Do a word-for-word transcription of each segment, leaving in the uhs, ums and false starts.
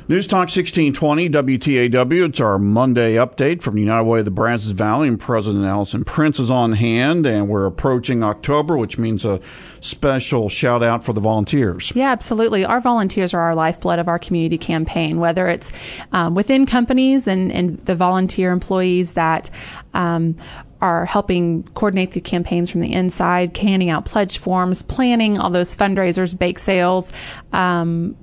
News Talk sixteen twenty W T A W. It's our Monday update from United Way of the Brazos Valley, and President Allison Prince is on hand, and we're approaching October, which means a special shout out for the volunteers. Yeah, absolutely. Our volunteers are our lifeblood of our community campaign, whether it's um, within companies and, and the volunteer employees that um, are helping coordinate the campaigns from the inside, handing out pledge forms, planning all those fundraisers, bake sales, um,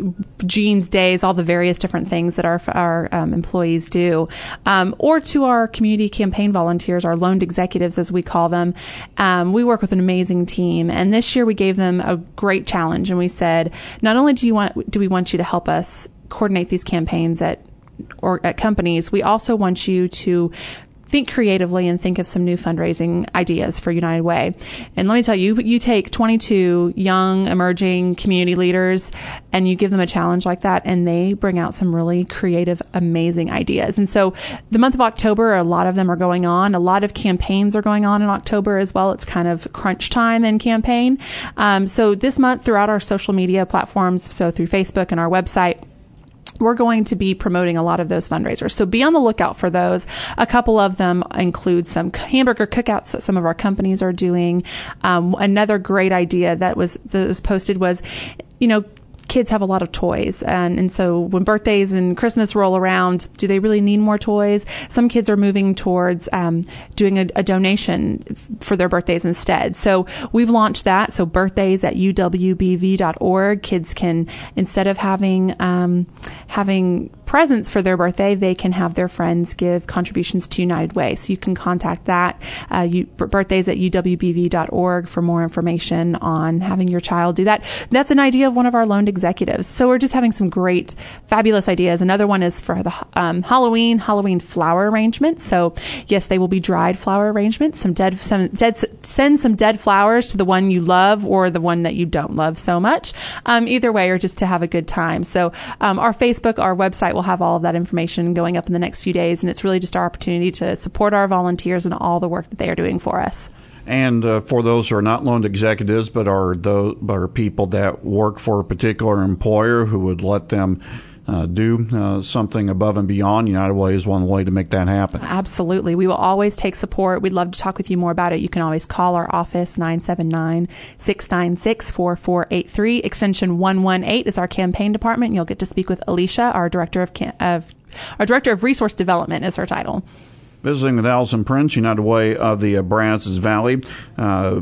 jeans days, all the various different things that our our um, employees do, um, or to our community campaign volunteers, our loaned executives, as we call them. Um, we work with an amazing team, and this year we gave them a great challenge, and we said, not only do you want do we want you to help us coordinate these campaigns at or at companies, we also want you to think creatively and think of some new fundraising ideas for United Way. And let me tell you, you take twenty-two young, emerging community leaders and you give them a challenge like that, and they bring out some really creative, amazing ideas. And so the month of October, a lot of them are going on. A lot of campaigns are going on in October as well. It's kind of crunch time in campaign. Um, so this month, throughout our social media platforms, so through Facebook and our website, we're going to be promoting a lot of those fundraisers. So be on the lookout for those. A couple of them include some hamburger cookouts that some of our companies are doing. Um, another great idea that was, that was posted was, you know, kids have a lot of toys. And, and so when birthdays and Christmas roll around, do they really need more toys? Some kids are moving towards um, doing a, a donation f- for their birthdays instead. So we've launched that. So birthdays at U W B V dot org. Kids can, instead of having um, having presents for their birthday, they can have their friends give contributions to United Way. So you can contact that. Uh, you, birthdays at U W B V dot org for more information on having your child do that. That's an idea of one of our loaned executives. So we're just having some great, fabulous ideas. Another one is for the um, Halloween, Halloween flower arrangements. So yes, they will be dried flower arrangements. Some dead, some dead, send some dead flowers to the one you love or the one that you don't love so much. Um, either way, or just to have a good time. So um, our Facebook, our website will have all of that information going up in the next few days. And it's really just our opportunity to support our volunteers and all the work that they are doing for us. And uh, for those who are not loaned executives, but are those but are people that work for a particular employer who would let them uh, do uh, something above and beyond, United Way is one way to make that happen. Absolutely. We will always take support. We'd love to talk with you more about it. You can always call our office, nine seven nine, six nine six, four four eight three. Extension one one eight is our campaign department. And you'll get to speak with Alicia, our director of, cam- of our director of resource development is her title. Visiting with Allison Prince, United Way of the Brazos Valley. Uh,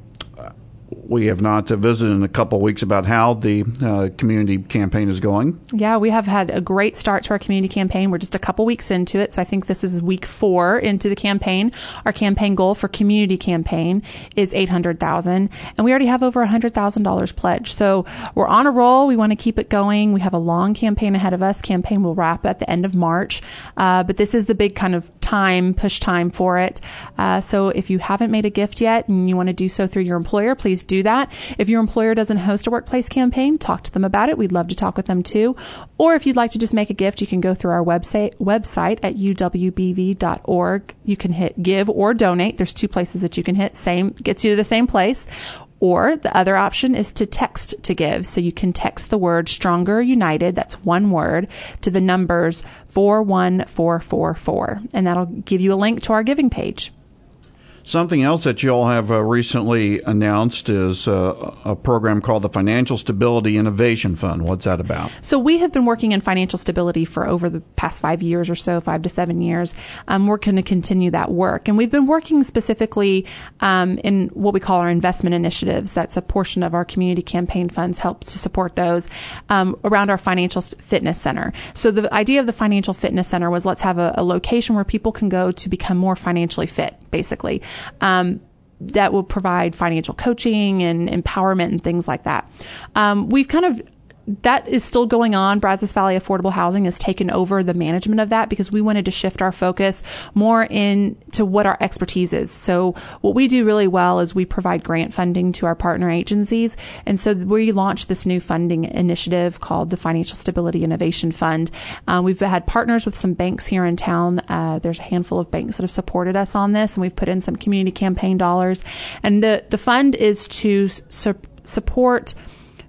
we have not uh, visited in a couple of weeks about how the uh, community campaign is going. Yeah, we have had a great start to our community campaign. We're just a couple weeks into it, so I think this is week four into the campaign. Our campaign goal for community campaign is eight hundred thousand dollars, and we already have over one hundred thousand dollars pledged. So we're on a roll. We want to keep it going. We have a long campaign ahead of us. Campaign will wrap at the end of March, uh, but this is the big kind of time, push time for it. Uh, so if you haven't made a gift yet and you want to do so through your employer, please do that. If your employer doesn't host a workplace campaign, talk to them about it. We'd love to talk with them too. Or if you'd like to just make a gift, you can go through our website website at U W B V dot org. You can hit give or donate. There's two places that you can hit. Same, gets you to the same place. Or the other option is to text to give. So you can text the word Stronger United, that's one word, to the numbers four one four four four. And that'll give you a link to our giving page. Something else that you all have uh, recently announced is uh, a program called the Financial Stability Innovation Fund. What's that about? So we have been working in financial stability for over the past five years or so, five to seven years. Um, we're going to continue that work. And we've been working specifically um, in what we call our investment initiatives. That's a portion of our community campaign funds help to support those um, around our financial fitness center. So the idea of the financial fitness center was let's have a, a location where people can go to become more financially fit, basically. Um, that will provide financial coaching and empowerment and things like that. Um, we've kind of that is still going on. Brazos Valley Affordable Housing has taken over the management of that because we wanted to shift our focus more into what our expertise is. So what we do really well is we provide grant funding to our partner agencies. And so we launched this new funding initiative called the Financial Stability Innovation Fund. Uh, we've had partners with some banks here in town. Uh, there's a handful of banks that have supported us on this, and we've put in some community campaign dollars. And the, the fund is to su- support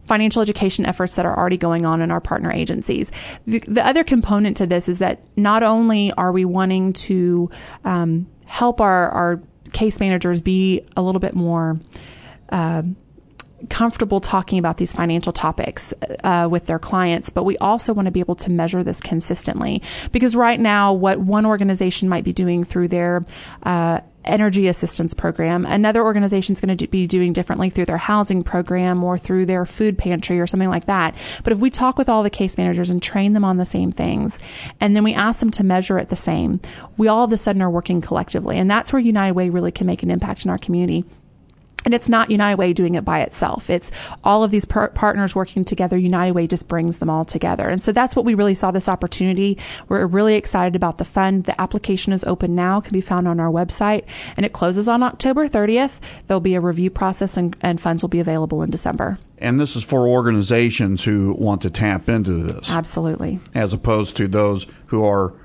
financial education efforts that are already going on in our partner agencies. The, the other component to this is that not only are we wanting to um, help our, our case managers be a little bit more uh, comfortable talking about these financial topics uh, with their clients, but we also want to be able to measure this consistently. Because right now, what one organization might be doing through their uh, energy assistance program, another organization is going to do, be doing differently through their housing program or through their food pantry or something like that. But if we talk with all the case managers and train them on the same things, and then we ask them to measure it the same, we all of a sudden are working collectively. And that's where United Way really can make an impact in our community. And it's not United Way doing it by itself. It's all of these par- partners working together. United Way just brings them all together. And so that's what we really saw this opportunity. We're really excited about the fund. The application is open now, can be found on our website, and it closes on October thirtieth. There'll be a review process, and, and funds will be available in December. And this is for organizations who want to tap into this. Absolutely. As opposed to those who are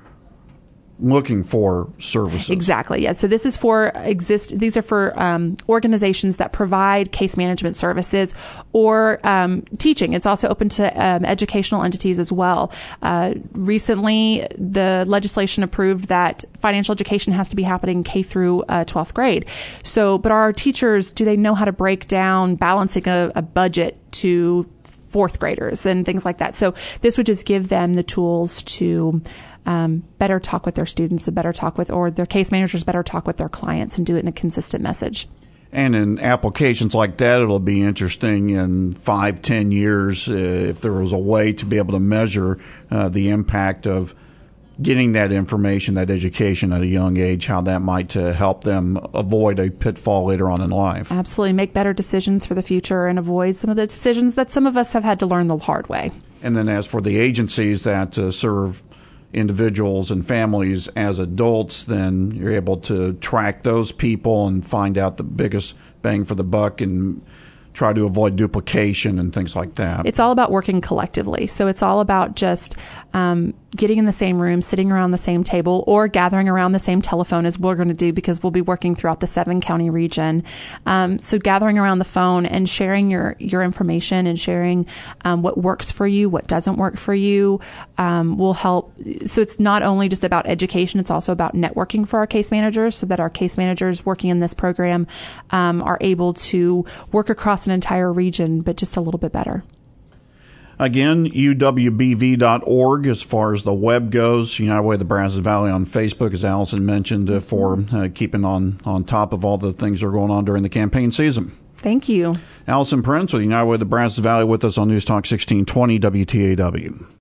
looking for services. Exactly. Yeah. So this is for exist. These are for um, organizations that provide case management services or um, teaching. It's also open to um, educational entities as well. Uh, recently, the legislation approved that financial education has to be happening K through uh, twelfth grade. So, but our teachers, do they know how to break down balancing a, a budget to fourth graders and things like that? So this would just give them the tools to Um, better talk with their students, a better talk with, or their case managers better talk with their clients and do it in a consistent message. And in applications like that, it'll be interesting in five, ten years uh, if there was a way to be able to measure uh, the impact of getting that information, that education at a young age, how that might uh, help them avoid a pitfall later on in life. Absolutely. Make better decisions for the future and avoid some of the decisions that some of us have had to learn the hard way. And then as for the agencies that uh, serve individuals and families as adults, then you're able to track those people and find out the biggest bang for the buck and try to avoid duplication and things like that. It's all about working collectively. So it's all about just um, getting in the same room, sitting around the same table, or gathering around the same telephone as we're going to do, because we'll be working throughout the seven county region. Um, so gathering around the phone and sharing your, your information and sharing um, what works for you, what doesn't work for you um, will help. So it's not only just about education, it's also about networking for our case managers, so that our case managers working in this program um, are able to work across an entire region, but just a little bit better. Again, U W B V dot org as far as the web goes. United Way of the Brazos Valley on Facebook, as Allison mentioned, uh, for uh, keeping on, on top of all the things that are going on during the campaign season. Thank you. Allison Prince with United Way of the Brazos Valley with us on News Talk sixteen twenty W T A W.